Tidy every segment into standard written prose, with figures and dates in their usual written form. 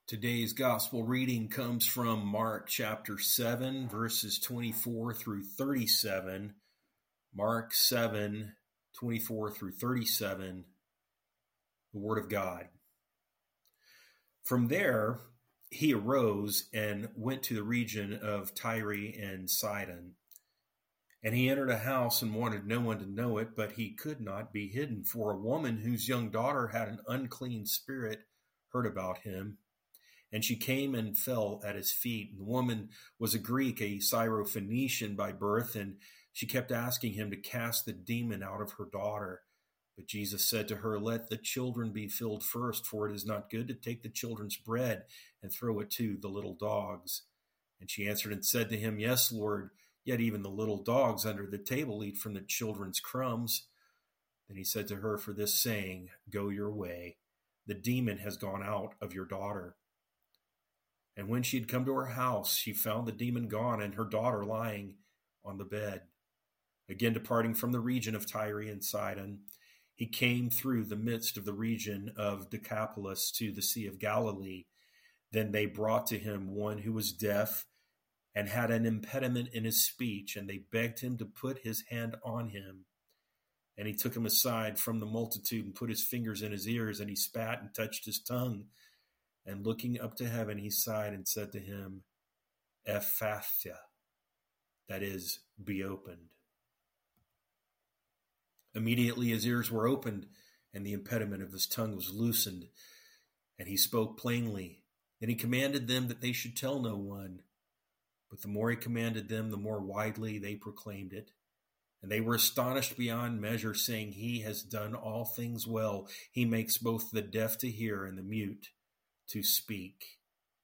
Today's gospel reading comes from Mark chapter 7, verses 24 through 37. Mark 7, 24 through 37, the Word of God. From there, he arose and went to the region of Tyre and Sidon. And he entered a house and wanted no one to know it, but he could not be hidden, for a woman whose young daughter had an unclean spirit heard about him. And she came and fell at his feet. And the woman was a Greek, a Syrophoenician by birth, and she kept asking him to cast the demon out of her daughter. But Jesus said to her, "Let the children be filled first, for it is not good to take the children's bread and throw it to the little dogs." And she answered and said to him, "Yes, Lord, yet even the little dogs under the table eat from the children's crumbs." Then he said to her, "For this saying, go your way. The demon has gone out of your daughter." And when she had come to her house, she found the demon gone and her daughter lying on the bed. Again, departing from the region of Tyre and Sidon, he came through the midst of the region of Decapolis to the Sea of Galilee. Then they brought to him one who was deaf and had an impediment in his speech, and they begged him to put his hand on him. And he took him aside from the multitude and put his fingers in his ears, and he spat and touched his tongue. And looking up to heaven, he sighed and said to him, "Ephphatha," that is, be opened. Immediately his ears were opened, and the impediment of his tongue was loosened, and he spoke plainly. Then he commanded them that they should tell no one. But the more he commanded them, the more widely they proclaimed it. And they were astonished beyond measure, saying, "He has done all things well. He makes both the deaf to hear and the mute to speak."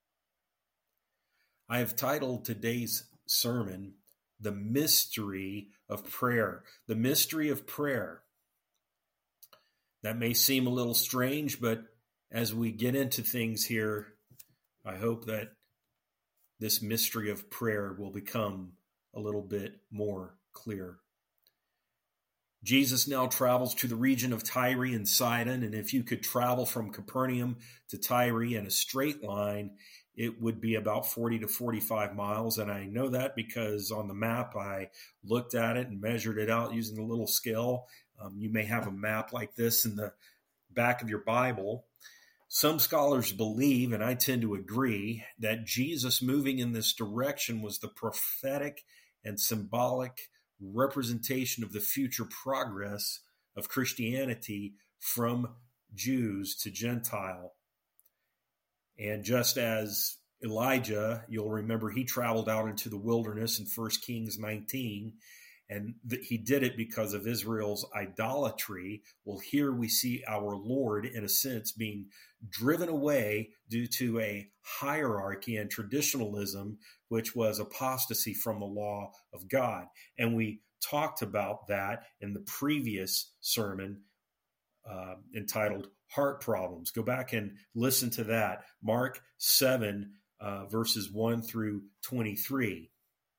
I have titled today's sermon, "The Mystery of Prayer." The mystery of prayer. That may seem a little strange, but as we get into things here, I hope that this mystery of prayer will become a little bit more clear. Jesus now travels to the region of Tyre and Sidon, and if you could travel from Capernaum to Tyre in a straight line, it would be about 40 to 45 miles. And I know that because on the map, I looked at it and measured it out using a little scale. You may have a map like this in the back of your Bible. Some scholars believe, and I tend to agree, that Jesus moving in this direction was the prophetic and symbolic representation of the future progress of Christianity from Jews to Gentile. And just as Elijah, you'll remember he traveled out into the wilderness in 1 Kings 19, and he did it because of Israel's idolatry. Well, here we see our Lord, in a sense, being driven away due to a hierarchy and traditionalism, which was apostasy from the law of God. And we talked about that in the previous sermon entitled Heart Problems. Go back and listen to that. Mark 7, verses 1 through 23.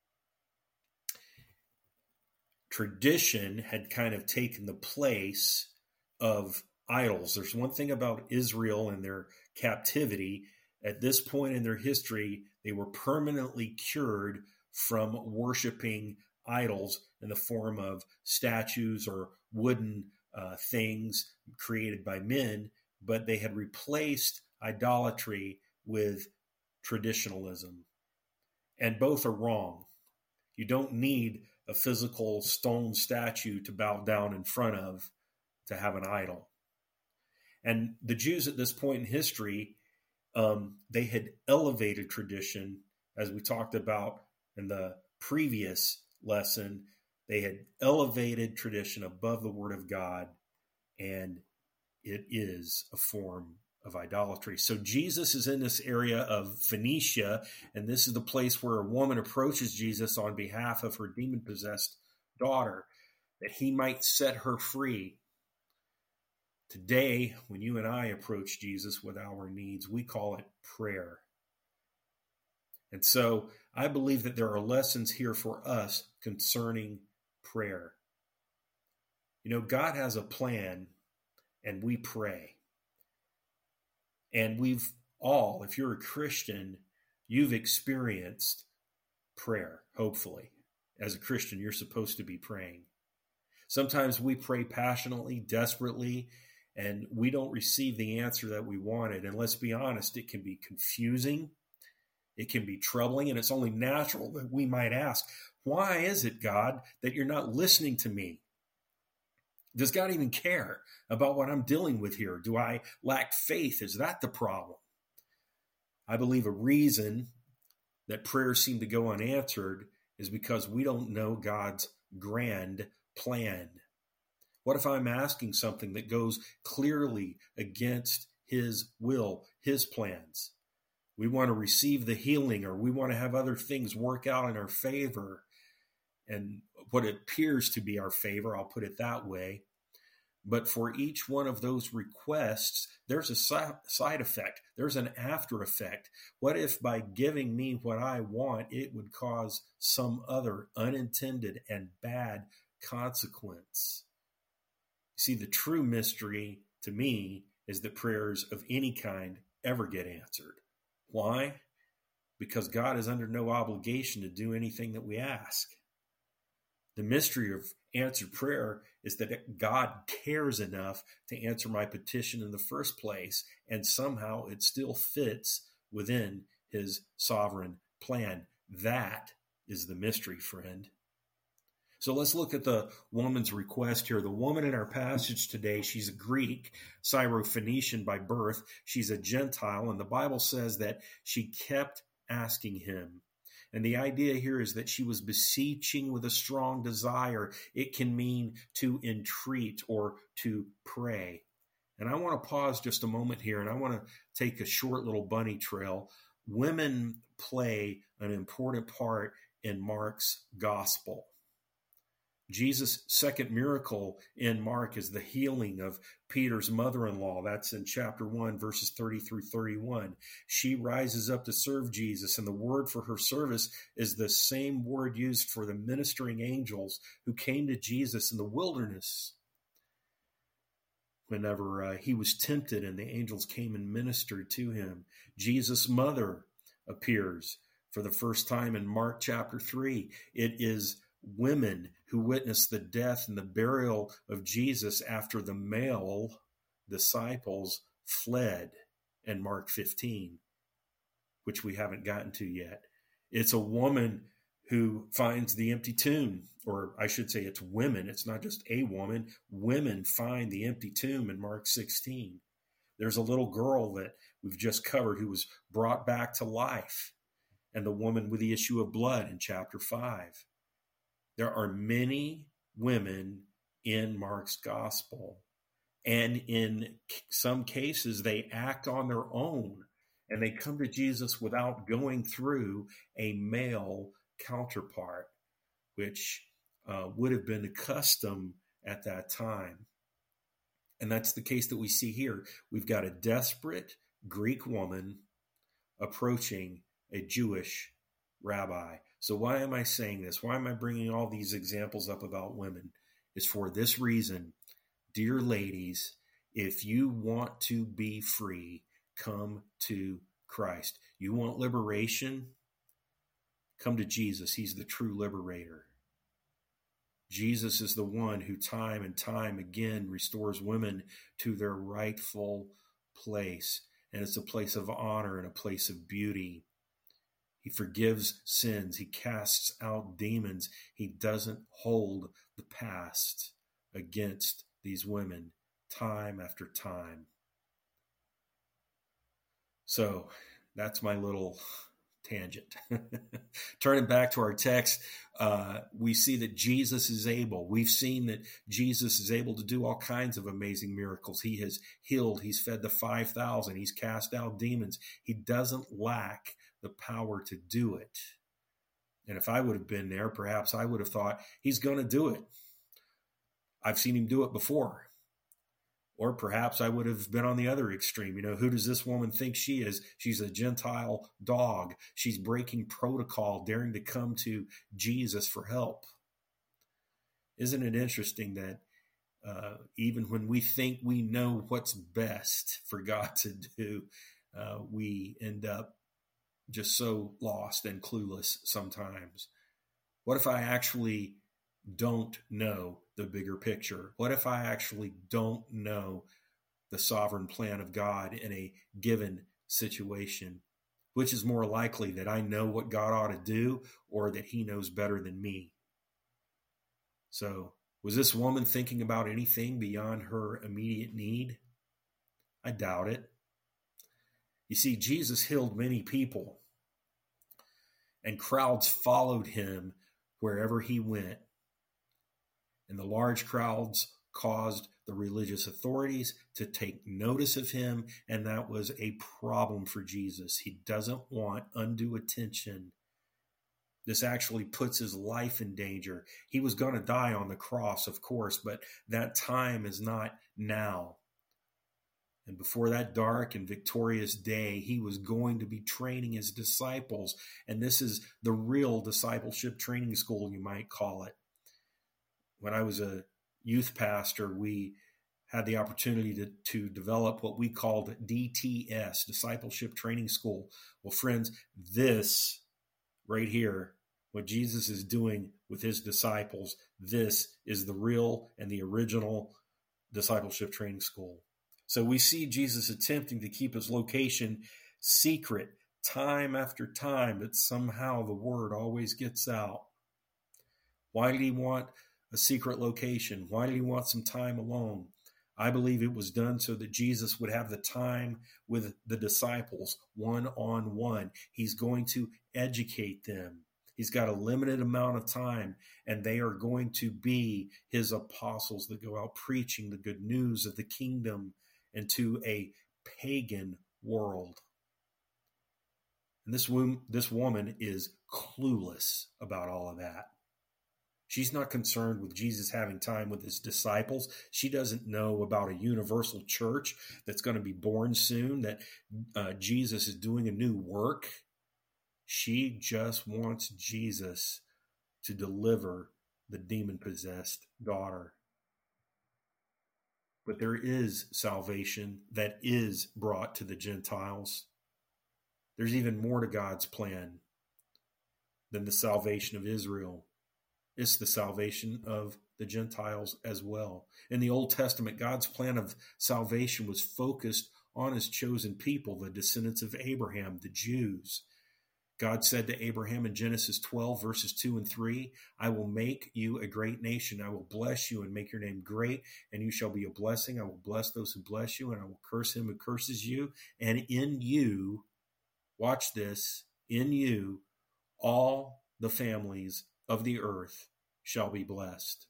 Tradition had kind of taken the place of idols. There's one thing about Israel and their captivity. At this point in their history, they were permanently cured from worshiping idols in the form of statues or wooden things created by men, but they had replaced idolatry with traditionalism. And both are wrong. You don't need a physical stone statue to bow down in front of to have an idol. And the Jews at this point in history, they had elevated tradition, as we talked about in the previous lesson. They had elevated tradition above the Word of God, and it is a form of idolatry. So Jesus is in this area of Phoenicia, and this is the place where a woman approaches Jesus on behalf of her demon-possessed daughter, that he might set her free. Today, when you and I approach Jesus with our needs, we call it prayer. And so I believe that there are lessons here for us concerning prayer. You know, God has a plan, and we pray. And we've if you're a Christian, you've experienced prayer, hopefully. As a Christian, you're supposed to be praying. Sometimes we pray passionately, desperately, and we don't receive the answer that we wanted. And let's be honest, it can be confusing. It can be troubling, and it's only natural that we might ask, why is it, God, that you're not listening to me? Does God even care about what I'm dealing with here? Do I lack faith? Is that the problem? I believe a reason that prayers seem to go unanswered is because we don't know God's grand plan. What if I'm asking something that goes clearly against his will, his plans? We want to receive the healing, or we want to have other things work out in our favor. And what appears to be our favor, I'll put it that way. But for each one of those requests, there's a side effect. There's an after effect. What if by giving me what I want, it would cause some other unintended and bad consequence? See, the true mystery to me is that prayers of any kind ever get answered. Why? Because God is under no obligation to do anything that we ask. The mystery of answered prayer is that God cares enough to answer my petition in the first place, and somehow it still fits within his sovereign plan. That is the mystery, friend. So let's look at the woman's request here. The woman in our passage today, she's a Greek, Syrophoenician by birth. She's a Gentile, and the Bible says that she kept asking him. And the idea here is that she was beseeching with a strong desire. It can mean to entreat or to pray. And I want to pause just a moment here, and I want to take a short little bunny trail. Women play an important part in Mark's gospel. Jesus' second miracle in Mark is the healing of Peter's mother-in-law. That's in chapter 1, verses 30 through 31. She rises up to serve Jesus, and the word for her service is the same word used for the ministering angels who came to Jesus in the wilderness whenever he was tempted, and the angels came and ministered to him. Jesus' mother appears for the first time in Mark chapter 3. It is women who witnessed the death and the burial of Jesus after the male disciples fled in Mark 15, which we haven't gotten to yet. It's a woman who finds the empty tomb, or I should say it's women. It's not just a woman. Women find the empty tomb in Mark 16. There's a little girl that we've just covered who was brought back to life, and the woman with the issue of blood in chapter 5. There are many women in Mark's gospel, and in some cases, they act on their own, and they come to Jesus without going through a male counterpart, which would have been the custom at that time. And that's the case that we see here. We've got a desperate Greek woman approaching a Jewish rabbi. So why am I saying this? Why am I bringing all these examples up about women? It's for this reason. Dear ladies, if you want to be free, come to Christ. You want liberation? Come to Jesus. He's the true liberator. Jesus is the one who time and time again restores women to their rightful place. And it's a place of honor and a place of beauty. He forgives sins. He casts out demons. He doesn't hold the past against these women time after time. So that's my little tangent. Turning back to our text, we see that Jesus is able. We've seen that Jesus is able to do all kinds of amazing miracles. He has healed. He's fed the 5,000. He's cast out demons. He doesn't lack the power to do it. And if I would have been there, perhaps I would have thought, he's going to do it. I've seen him do it before. Or perhaps I would have been on the other extreme. You know, who does this woman think she is? She's a Gentile dog. She's breaking protocol, daring to come to Jesus for help. Isn't it interesting that even when we think we know what's best for God to do, we end up just so lost and clueless sometimes. What if I actually don't know the bigger picture? What if I actually don't know the sovereign plan of God in a given situation? Which is more likely, that I know what God ought to do, or that he knows better than me? So, was this woman thinking about anything beyond her immediate need? I doubt it. You see, Jesus healed many people, and crowds followed him wherever he went. And the large crowds caused the religious authorities to take notice of him, and that was a problem for Jesus. He doesn't want undue attention. This actually puts his life in danger. He was going to die on the cross, of course, but that time is not now. And before that dark and victorious day, he was going to be training his disciples. And this is the real discipleship training school, you might call it. When I was a youth pastor, we had the opportunity to develop what we called DTS, Discipleship Training School. Well, friends, this right here, what Jesus is doing with his disciples, this is the real and the original discipleship training school. So we see Jesus attempting to keep his location secret time after time, but somehow the word always gets out. Why did he want a secret location? Why did he want some time alone? I believe it was done so that Jesus would have the time with the disciples one-on-one. He's going to educate them. He's got a limited amount of time, and they are going to be his apostles that go out preaching the good news of the kingdom into a pagan world. And this woman is clueless about all of that. She's not concerned with Jesus having time with his disciples. She doesn't know about a universal church that's going to be born soon, that Jesus is doing a new work. She just wants Jesus to deliver the demon-possessed daughter. But there is salvation that is brought to the Gentiles. There's even more to God's plan than the salvation of Israel. It's the salvation of the Gentiles as well. In the Old Testament, God's plan of salvation was focused on his chosen people, the descendants of Abraham, the Jews. God said to Abraham in Genesis 12, verses 2 and 3, I will make you a great nation. I will bless you and make your name great, and you shall be a blessing. I will bless those who bless you, and I will curse him who curses you. And in you, watch this, in you, all the families of the earth shall be blessed.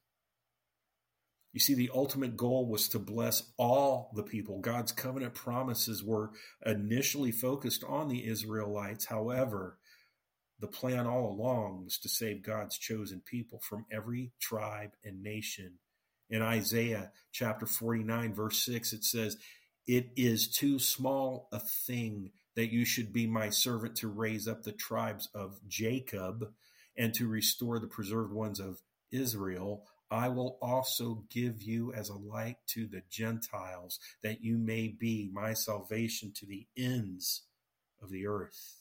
You see, the ultimate goal was to bless all the people. God's covenant promises were initially focused on the Israelites. However, the plan all along was to save God's chosen people from every tribe and nation. In Isaiah chapter 49, verse 6, it says, it is too small a thing that you should be my servant to raise up the tribes of Jacob and to restore the preserved ones of Israel. I will also give you as a light to the Gentiles, that you may be my salvation to the ends of the earth.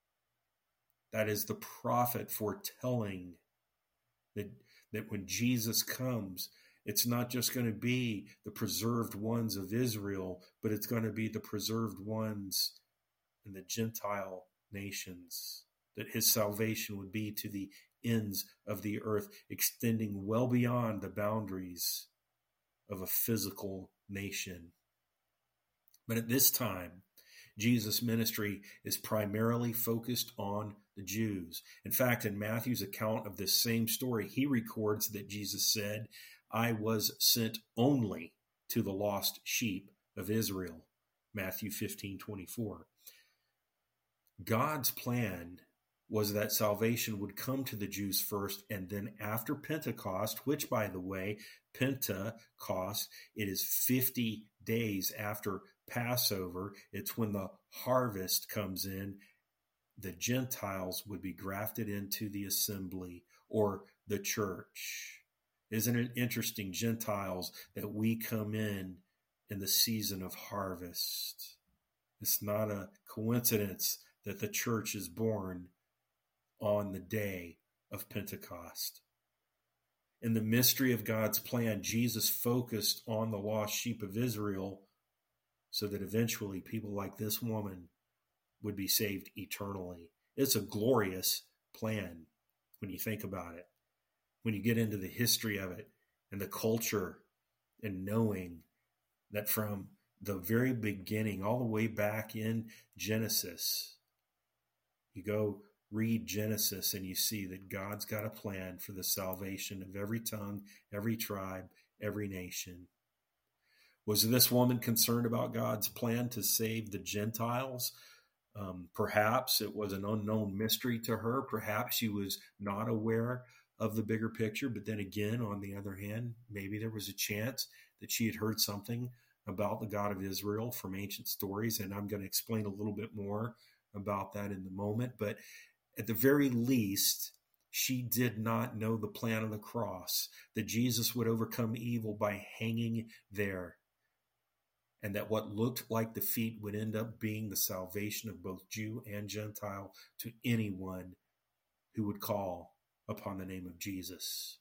That is the prophet foretelling that when Jesus comes, it's not just going to be the preserved ones of Israel, but it's going to be the preserved ones in the Gentile nations, that his salvation would be to the ends of the earth, extending well beyond the boundaries of a physical nation. But at this time, Jesus' ministry is primarily focused on the Jews. In fact, in Matthew's account of this same story, he records that Jesus said, I was sent only to the lost sheep of Israel. Matthew 15:24. God's plan was that salvation would come to the Jews first, and then after Pentecost, which, by the way, Pentecost, it is 50 days after Passover. It's when the harvest comes in. The Gentiles would be grafted into the assembly or the church. Isn't it interesting, Gentiles, that we come in the season of harvest? It's not a coincidence that the church is born on the day of Pentecost. In the mystery of God's plan, Jesus focused on the lost sheep of Israel so that eventually people like this woman would be saved eternally. It's a glorious plan when you think about it, when you get into the history of it and the culture, and knowing that from the very beginning, all the way back in Genesis, you go read Genesis and you see that God's got a plan for the salvation of every tongue, every tribe, every nation. Was this woman concerned about God's plan to save the Gentiles? Perhaps it was an unknown mystery to her. Perhaps she was not aware of the bigger picture. But then again, on the other hand, maybe there was a chance that she had heard something about the God of Israel from ancient stories. And I'm going to explain a little bit more about that in the moment. But at the very least, she did not know the plan of the cross, that Jesus would overcome evil by hanging there, and that what looked like defeat would end up being the salvation of both Jew and Gentile to anyone who would call upon the name of Jesus.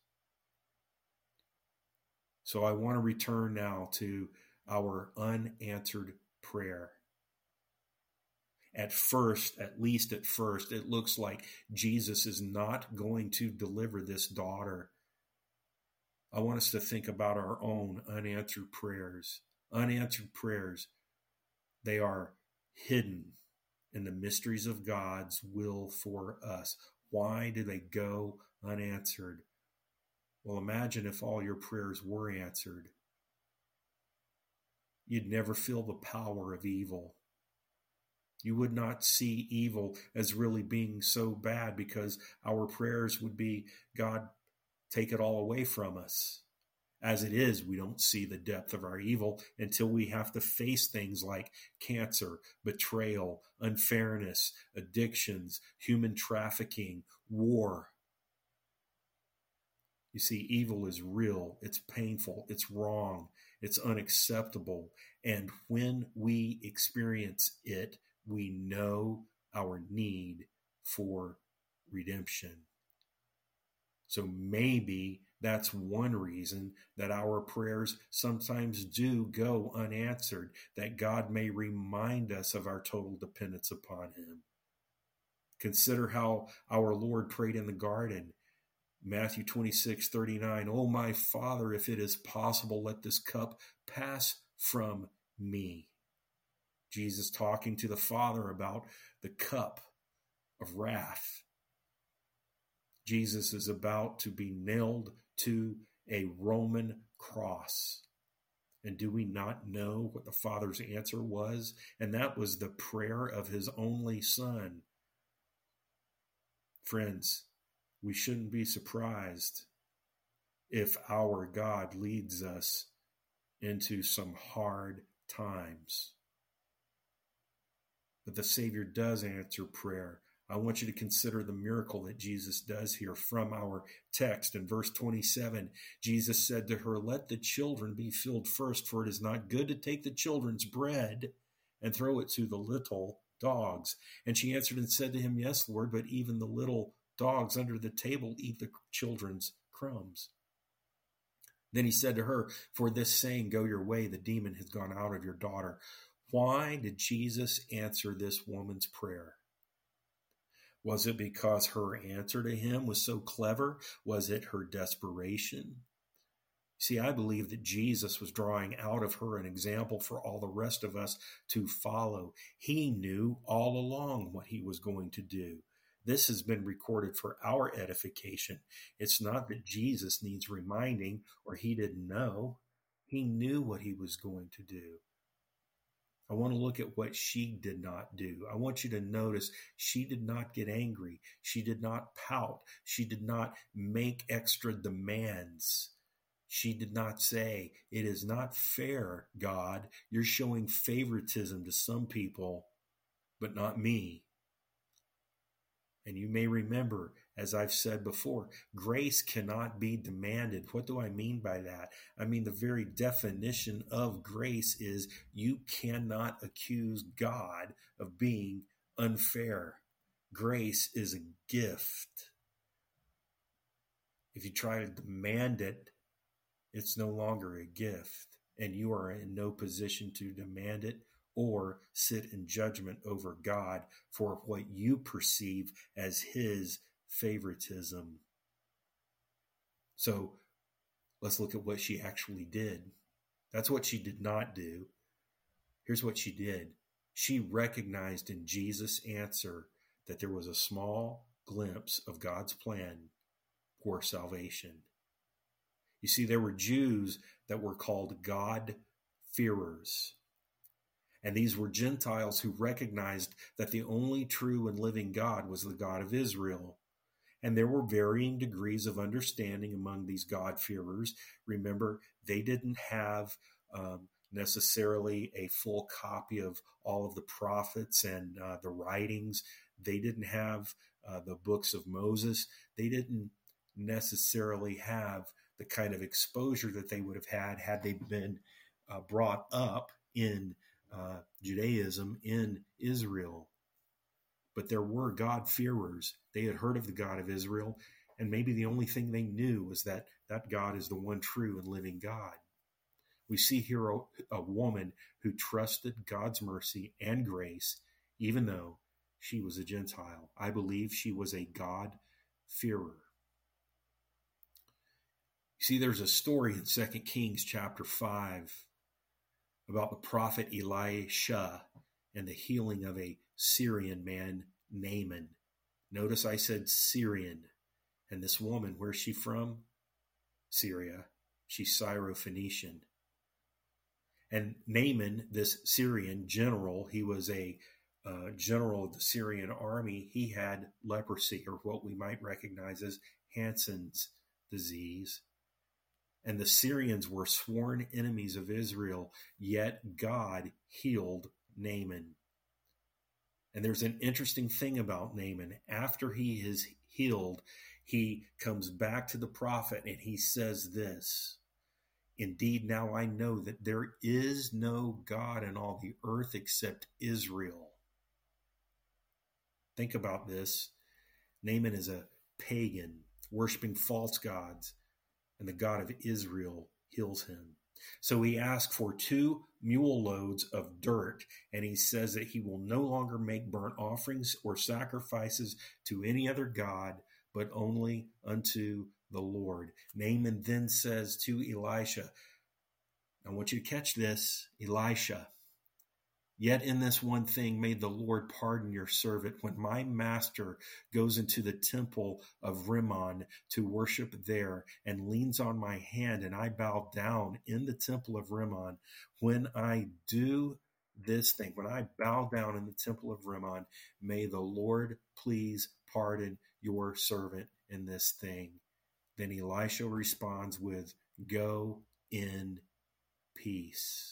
So I want to return now to our unanswered prayer. At first, at least at first, it looks like Jesus is not going to deliver this daughter. I want us to think about our own unanswered prayers. Unanswered prayers, they are hidden in the mysteries of God's will for us. Why do they go unanswered? Well, imagine if all your prayers were answered. You'd never feel the power of evil. You would not see evil as really being so bad, because our prayers would be, God, take it all away from us. As it is, we don't see the depth of our evil until we have to face things like cancer, betrayal, unfairness, addictions, human trafficking, war. You see, evil is real, it's painful, it's wrong, it's unacceptable. And when we experience it, we know our need for redemption. So maybe that's one reason that our prayers sometimes do go unanswered, that God may remind us of our total dependence upon Him. Consider how our Lord prayed in the garden. Matthew 26:39, "Oh, my Father, if it is possible, let this cup pass from me." Jesus talking to the Father about the cup of wrath. Jesus is about to be nailed to a Roman cross. And do we not know what the Father's answer was? And that was the prayer of His only Son. Friends, we shouldn't be surprised if our God leads us into some hard times. But the Savior does answer prayer. I want you to consider the miracle that Jesus does here from our text. In verse 27, Jesus said to her, "Let the children be filled first, for it is not good to take the children's bread and throw it to the little dogs." And she answered and said to him, "Yes, Lord, but even the little dogs under the table eat the children's crumbs." Then he said to her, "For this saying, go your way, the demon has gone out of your daughter." Why did Jesus answer this woman's prayer? Was it because her answer to him was so clever? Was it her desperation? See, I believe that Jesus was drawing out of her an example for all the rest of us to follow. He knew all along what he was going to do. This has been recorded for our edification. It's not that Jesus needs reminding or he didn't know. He knew what he was going to do. I want to look at what she did not do. I want you to notice she did not get angry. She did not pout. She did not make extra demands. She did not say, "It is not fair, God. You're showing favoritism to some people, but not me." And you may remember As I've said before, grace cannot be demanded. What do I mean by that? I mean, the very definition of grace is you cannot accuse God of being unfair. Grace is a gift. If you try to demand it, it's no longer a gift, and you are in no position to demand it or sit in judgment over God for what you perceive as his favoritism. So let's look at what she actually did. That's what she did not do. Here's what she did. She recognized in Jesus' answer that there was a small glimpse of God's plan for salvation. You see, there were Jews that were called God-fearers. And these were Gentiles who recognized that the only true and living God was the God of Israel. And there were varying degrees of understanding among these God-fearers. Remember, they didn't have necessarily a full copy of all of the prophets and the writings. They didn't have the books of Moses. They didn't necessarily have the kind of exposure that they would have had they been brought up in Judaism in Israel. But there were God-fearers. They had heard of the God of Israel, and maybe the only thing they knew was that that God is the one true and living God. We see here a woman who trusted God's mercy and grace, even though she was a Gentile. I believe she was a God-fearer. You see, there's a story in 2 Kings chapter 5 about the prophet Elisha and the healing of a Syrian man, Naaman. Notice I said Syrian. And this woman, where's she from? Syria. She's Syro-Phoenician. And Naaman, this Syrian general, he was a general of the Syrian army. He had leprosy, or what we might recognize as Hansen's disease. And the Syrians were sworn enemies of Israel, yet God healed Naaman. And there's an interesting thing about Naaman. After he is healed, he comes back to the prophet and he says this, "Indeed, now I know that there is no God in all the earth except Israel." Think about this. Naaman is a pagan, worshiping false gods, and the God of Israel heals him. So he asks for 2 mule loads of dirt, and he says that he will no longer make burnt offerings or sacrifices to any other god, but only unto the Lord. Naaman then says to Elisha, I want you to catch this, Elisha, "Yet in this one thing may the Lord pardon your servant. When my master goes into the temple of Rimmon to worship there and leans on my hand and I bow down in the temple of Rimmon, when I do this thing, when I bow down in the temple of Rimmon, may the Lord please pardon your servant in this thing." Then Elisha responds with, "Go in peace."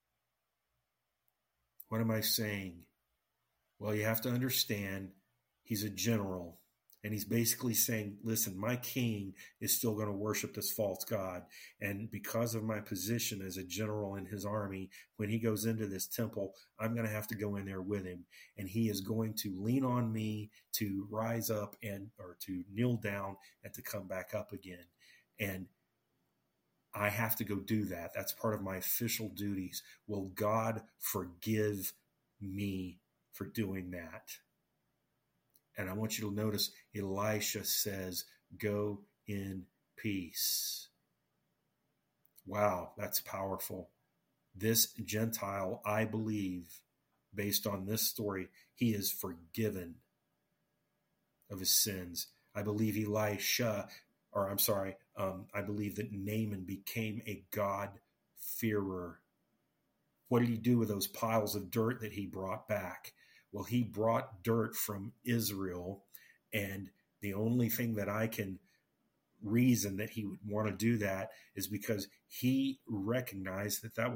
What am I saying? Well, you have to understand he's a general, and he's basically saying, listen, my king is still going to worship this false god, and because of my position as a general in his army, when he goes into this temple, I'm going to have to go in there with him, and he is going to lean on me to rise up or to kneel down and to come back up again. And I have to go do that. That's part of my official duties. Will God forgive me for doing that? And I want you to notice Elisha says, "Go in peace." Wow, that's powerful. This Gentile, I believe, based on this story, he is forgiven of his sins. I believe I believe that Naaman became a God-fearer. What did he do with those piles of dirt that he brought back? Well, he brought dirt from Israel, and the only thing that I can reason that he would want to do that is because he recognized that that was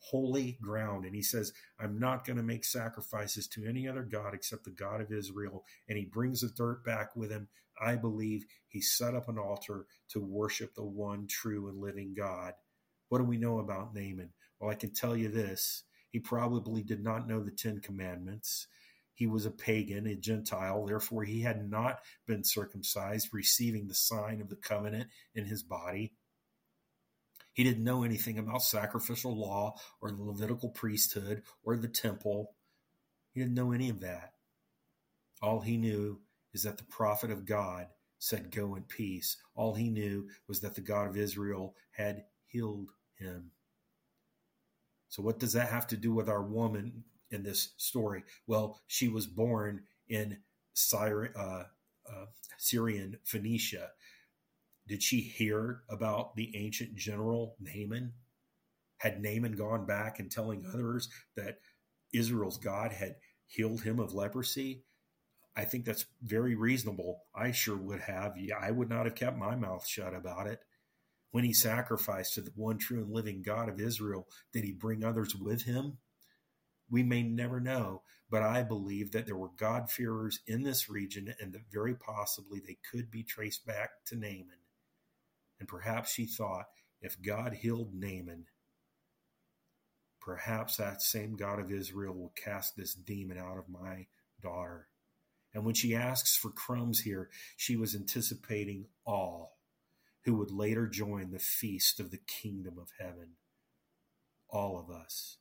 holy ground. And he says, I'm not going to make sacrifices to any other God except the God of Israel. And he brings the dirt back with him. I believe he set up an altar to worship the one true and living God. What do we know about Naaman? Well, I can tell you this. He probably did not know the 10 Commandments. He was a pagan, a Gentile. Therefore, he had not been circumcised, receiving the sign of the covenant in his body. He didn't know anything about sacrificial law or the Levitical priesthood or the temple. He didn't know any of that. All he knew is that the prophet of God said, go in peace. All he knew was that the God of Israel had healed him. So what does that have to do with our woman in this story? Well, she was born in Syrian Phoenicia. Did she hear about the ancient general Naaman? Had Naaman gone back and telling others that Israel's God had healed him of leprosy? I think that's very reasonable. I sure would have. Yeah, I would not have kept my mouth shut about it. When he sacrificed to the one true and living God of Israel, did he bring others with him? We may never know, but I believe that there were God-fearers in this region and that very possibly they could be traced back to Naaman. And perhaps she thought, if God healed Naaman, perhaps that same God of Israel will cast this demon out of my daughter. And when she asks for crumbs here, she was anticipating all who would later join the feast of the kingdom of heaven. All of us.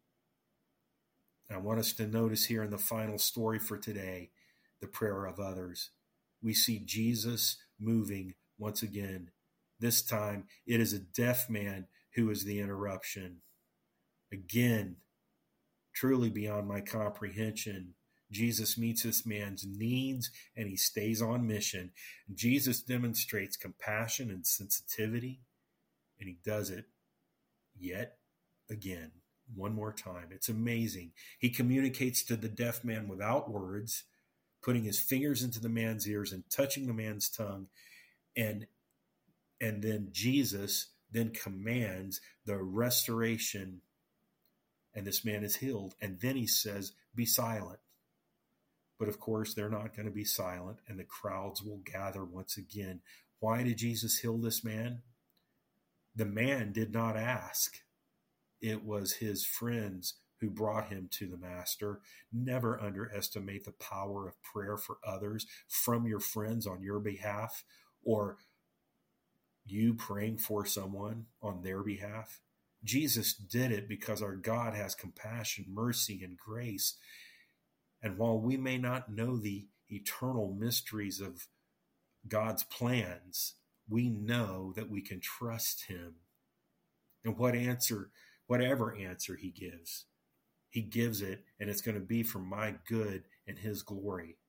I want us to notice here in the final story for today, the prayer of others. We see Jesus moving once again. This time, it is a deaf man who is the interruption. Again, truly beyond my comprehension, Jesus meets this man's needs and he stays on mission. Jesus demonstrates compassion and sensitivity, and he does it yet again, one more time. It's amazing. He communicates to the deaf man without words, putting his fingers into the man's ears and touching the man's tongue, and then Jesus then commands the restoration, and this man is healed. And then he says, be silent. But of course, they're not going to be silent, and the crowds will gather once again. Why did Jesus heal this man? The man did not ask. It was his friends who brought him to the master. Never underestimate the power of prayer for others from your friends on your behalf, or you praying for someone on their behalf. Jesus did it because our God has compassion, mercy, and grace. And while we may not know the eternal mysteries of God's plans, we know that we can trust him. And whatever answer he gives it, and it's going to be for my good and his glory.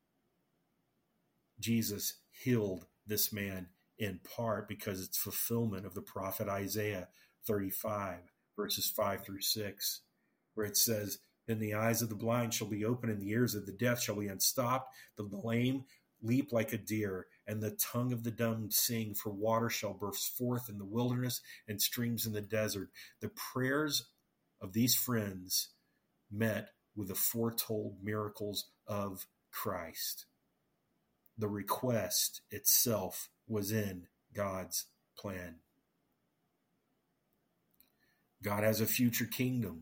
Jesus healed this man in part because it's fulfillment of the prophet Isaiah 35, verses 5 through 6, where it says, then the eyes of the blind shall be open, and the ears of the deaf shall be unstopped. The lame leap like a deer, and the tongue of the dumb sing, for water shall burst forth in the wilderness and streams in the desert. The prayers of these friends met with the foretold miracles of Christ. The request itself was in God's plan. God has a future kingdom.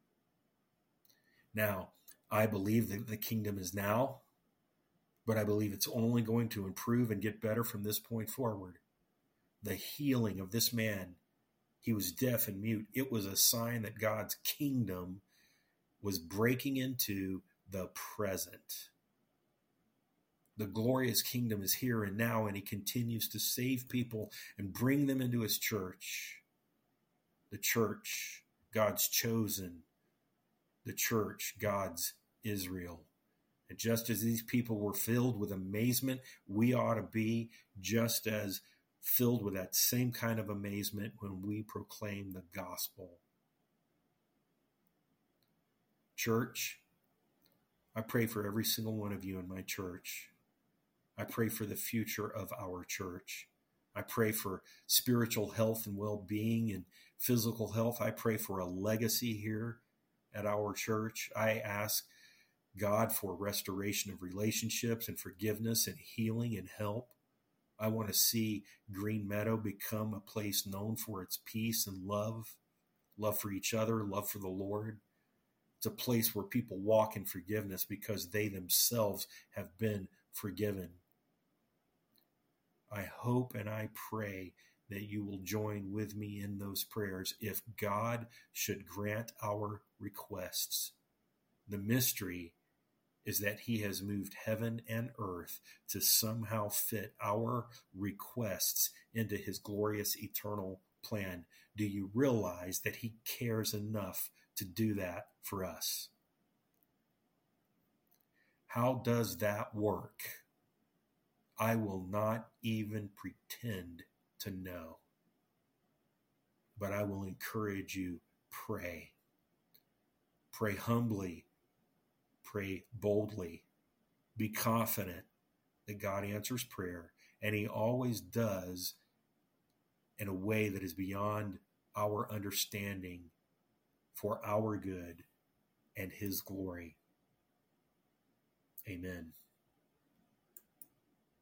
Now, I believe that the kingdom is now, but I believe it's only going to improve and get better from this point forward. The healing of this man, he was deaf and mute. It was a sign that God's kingdom was breaking into the present. The glorious kingdom is here and now, and he continues to save people and bring them into his church. The church, God's chosen. The church, God's Israel. And just as these people were filled with amazement, we ought to be just as filled with that same kind of amazement when we proclaim the gospel. Church, I pray for every single one of you in my church. I pray for the future of our church. I pray for spiritual health and well-being and physical health. I pray for a legacy here at our church. I ask God for restoration of relationships and forgiveness and healing and help. I want to see Green Meadow become a place known for its peace and love for each other, love for the Lord. It's a place where people walk in forgiveness because they themselves have been forgiven. I hope and I pray that you will join with me in those prayers if God should grant our requests. The mystery is that he has moved heaven and earth to somehow fit our requests into his glorious eternal plan. Do you realize that he cares enough to do that for us? How does that work? I will not even pretend to know. But I will encourage you, pray. Pray humbly. Pray boldly. Be confident that God answers prayer, and he always does in a way that is beyond our understanding for our good and his glory. Amen.